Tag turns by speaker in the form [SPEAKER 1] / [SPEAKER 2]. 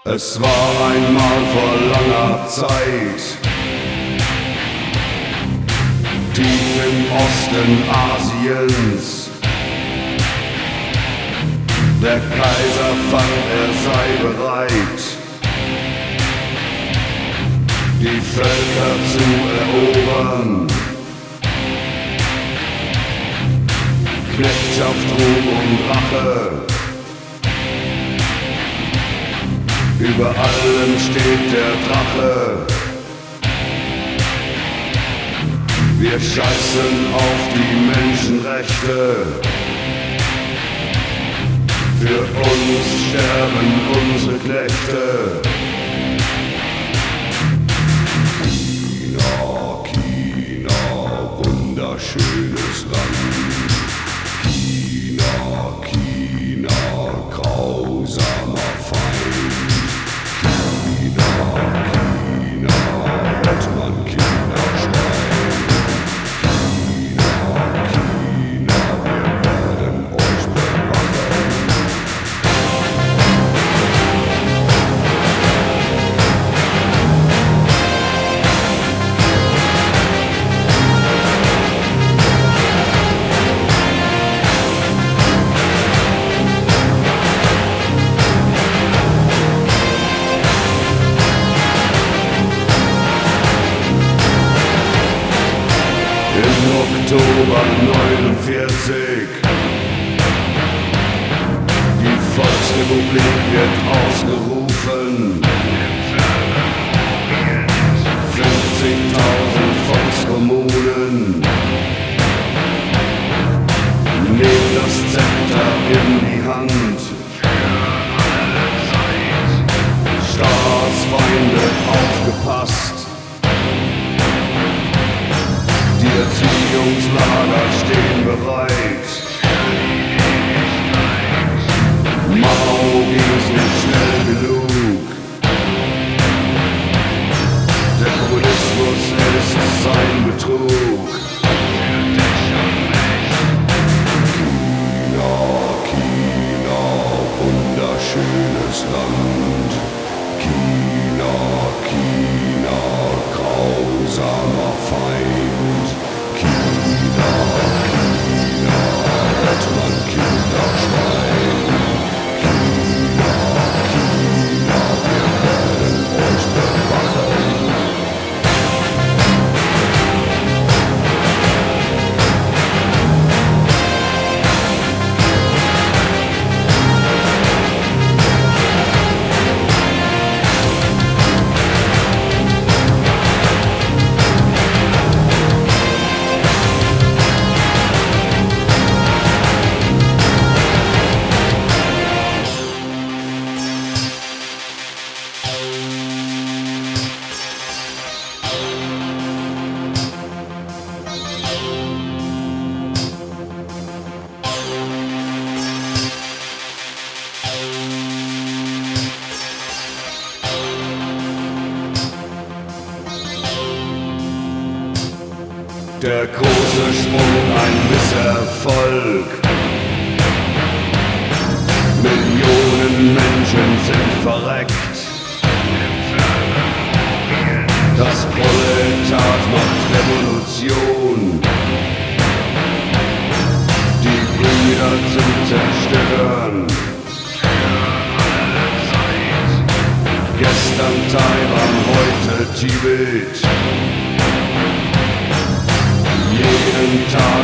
[SPEAKER 1] Es war einmal vor langer Zeit, tief im Osten Asiens. Der Kaiser fand, er sei bereit, die Völker zu erobern. Knechtschaft, Ruhm und Rache, über allem steht der Drache. Wir scheißen auf die Menschenrechte. Für uns sterben unsere Knechte. China, China, wunderschönes Land. China, China, grausamer Feind. China, China, hört man Kinder schreien. China, China, wir werden euch bewachen. Oktober 49. Die Volksrepublik wird ausgerufen. 50.000 Volkskommunen nehmen das Zepter in die Hand. Staatsfeinde, aufgepasst. Die Erziehungslager stehen bereit. Mao ging's nicht schnell genug. Der Kommunismus ist sein Betrug. China, China, wunderschönes Land. China, China, grausamer Feind. China, China, hört man Kinder schreien. China, China, wir werden euch bewachen. Der große Sprung, ein Misserfolg. Millionen Menschen sind verreckt. Das Proletat macht Revolution. Die Brüder zum Zerstören. Gestern Taiwan, heute Tibet. Jeden Tag